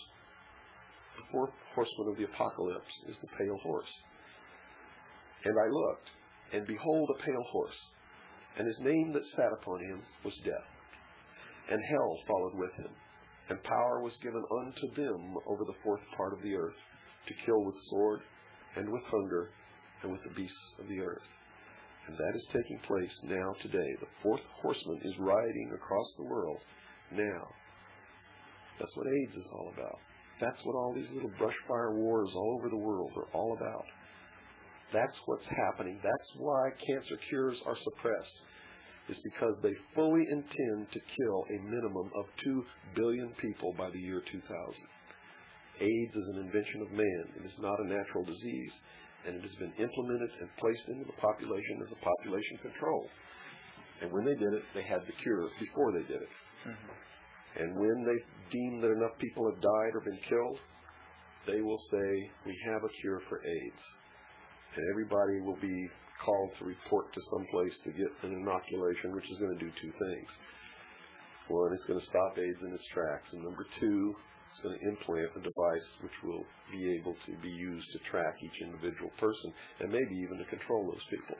horseman of the apocalypse is the pale horse. And I looked, and behold a pale horse, and his name that sat upon him was Death, and hell followed with him. And power was given unto them over the fourth part of the earth, to kill with sword, and with hunger, and with the beasts of the earth. And that is taking place now today. The fourth horseman is riding across the world now. That's what AIDS is all about. That's what all these little brush fire wars all over the world are all about. That's what's happening. That's why cancer cures are suppressed. Is because they fully intend to kill a minimum of 2 billion people by the year 2000. AIDS is an invention of man. It is not a natural disease, and it has been implemented and placed into the population as a population control. And when they did it, they had the cure before they did it. And when they deem that enough people have died or been killed, they will say, we have a cure for AIDS. And everybody will be called to report to some place to get an inoculation, which is going to do two things. One, it's going to stop AIDS in its tracks. And number two, it's going to implant a device which will be able to be used to track each individual person and maybe even to control those people.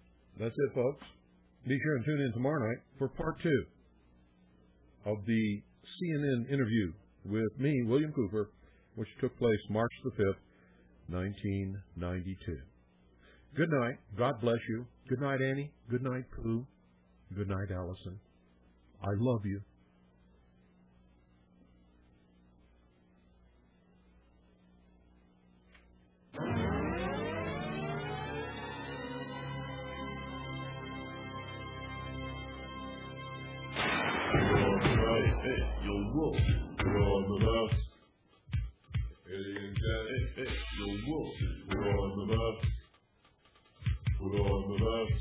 That's it, folks. Be sure and tune in tomorrow night for part 2 of the CNN interview with me, William Cooper, which took place March the 5th, 1992. Good night. God bless you. Good night, Annie. Good night, Pooh. Good night, Allison. I love you. Wolf, we're on the bus. Eddie and Janet, the wolf, we're on the bus. We're on the bus.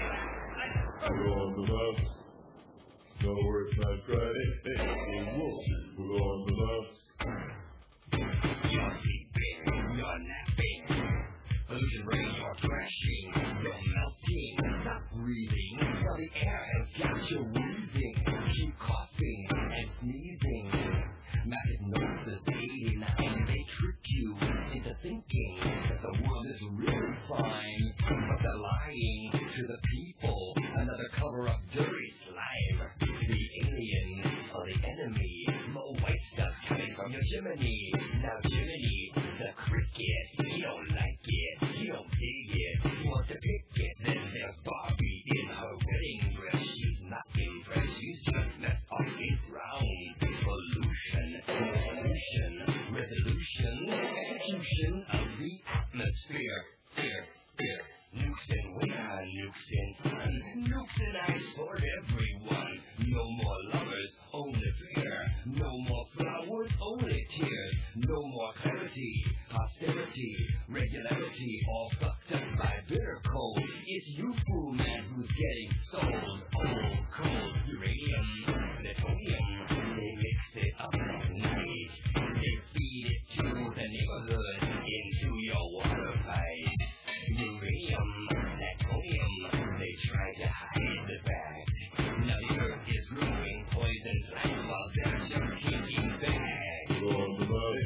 We're on the bus. No words not Friday. The wolf, we're on the bus. You're sleeping, you're napping. Pollution rays are crashing, you're melting. Stop breathing, while the air has got you wheezing. Keep coughing and sneezing. Diagnosis 89, they trick you into thinking that the world is really fine. But they're lying to the people, another cover of dirty slime. The alien or the enemy, more white stuff coming from your chimney. Now Jiminy, the cricket, he don't like it, he don't dig it, he wants to pick it. Then there's Barbie in her wedding dress, she's not impressed, she's just messed up in round. Pollution, solution, resolution, execution of the atmosphere. Fear, nukes in winter, nukes in sun, nukes in ice for everyone. No more lovers, only fear. No more flowers, only tears. No more clarity, austerity, regularity, all sucked up by bitter cold. It's you, fool man, who's getting sold. Old, cold, uranium, plutonium, they mix it up at night. They feed it to the neighborhood, into your water pipe. Uranium, plutonium, they try to hide the fact. Now the earth is growing poison plants while they're just kicking back. We're on the bus.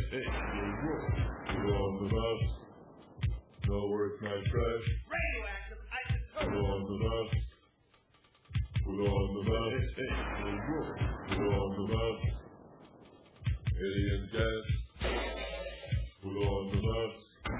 We're on the bus. No words not trash. Radioactive isotope. We're on the bus. We're on the bus. We're on the bus. Eddie and Jazz. We're on the bus.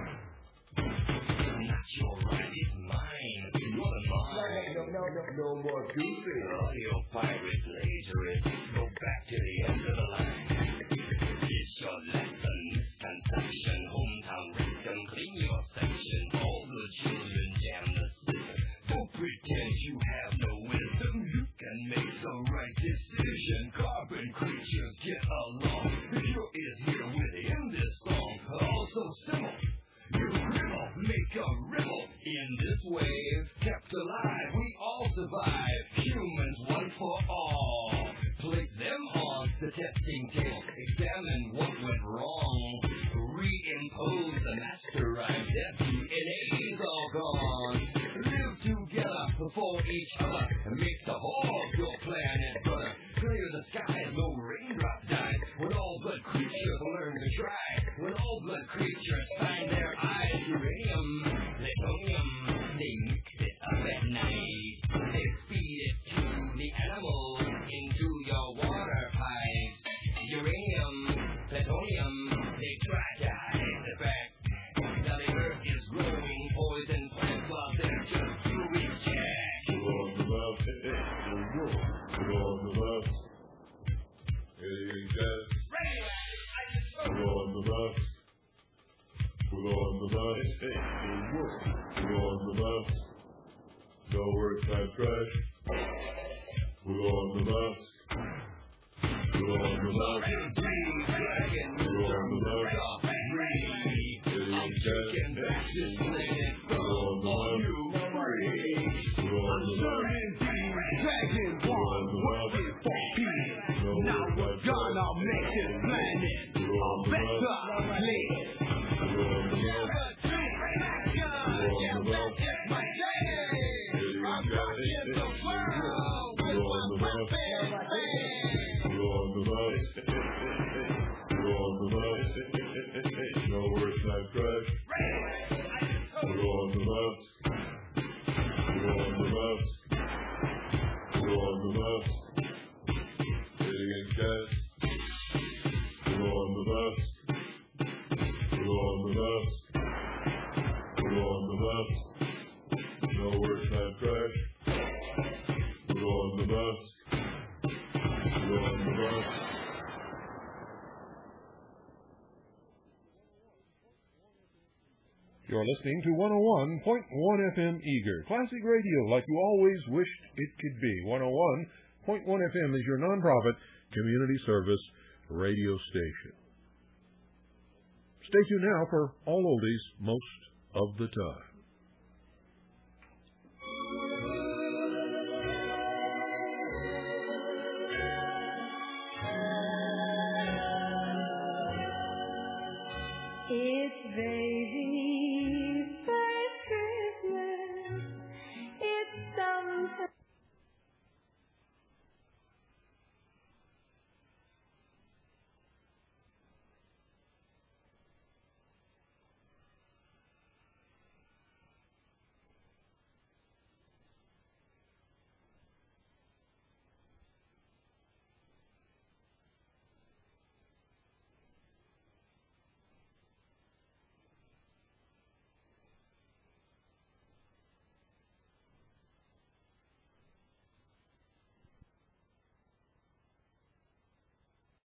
Not your right, it's mine. You're the mine. No more goofy. Audio pirate plagiarist. Go back to the end of the line. It's your lesson, misconception. Hometown rectum, clean your section. All the children jam the system. Don't pretend you have no wisdom. You can make the right decision. Carbon creatures get along. Here is here within this song. Also simple. You riddle, make a riddle. In this wave, kept alive, we all survive. Humans, one for all. Place them on the testing table. Examine what went wrong. Reimpose the master rhyme. Their DNA's all gone. Live together for each other. Make the whole your planet brother. Clear the skies, no raindrop dies. When all blood creatures learn to try. When all blood creatures find their eyes. Uranium, plutonium, they mix it up at night. They feed it to the animals into your water pipes. Uranium, plutonium, they try to hide the fact. Now the earth is growing poison plants while they're just doing jack. We're on the bus. We're on the bus. Eddie and Jazz. We're on the bus. We're on the bus. We're on the bus. No words not trash. We're on the bus. We're on the bus. We're on the bus. Eddie and Jazz. We're on the bus. We're on the bus. Dragon Ball, working for peace. Now we're gonna make this planet a better place. We're on the bus. Yeah, that's just my day. I'm rocking the world with my big bang. We're on the bus. We're on the bus. No words not trash. We're on the bus. We're on the bus. We're on the bus. Eddie and Jazz. bus. No worse than trash. Put on the bus. Put on the bus. You're listening to 101.1 FM Eager, classic radio like you always wished it could be. 101.1 FM is your nonprofit community service radio station. Stay tuned now for all oldies most of the time. It's baby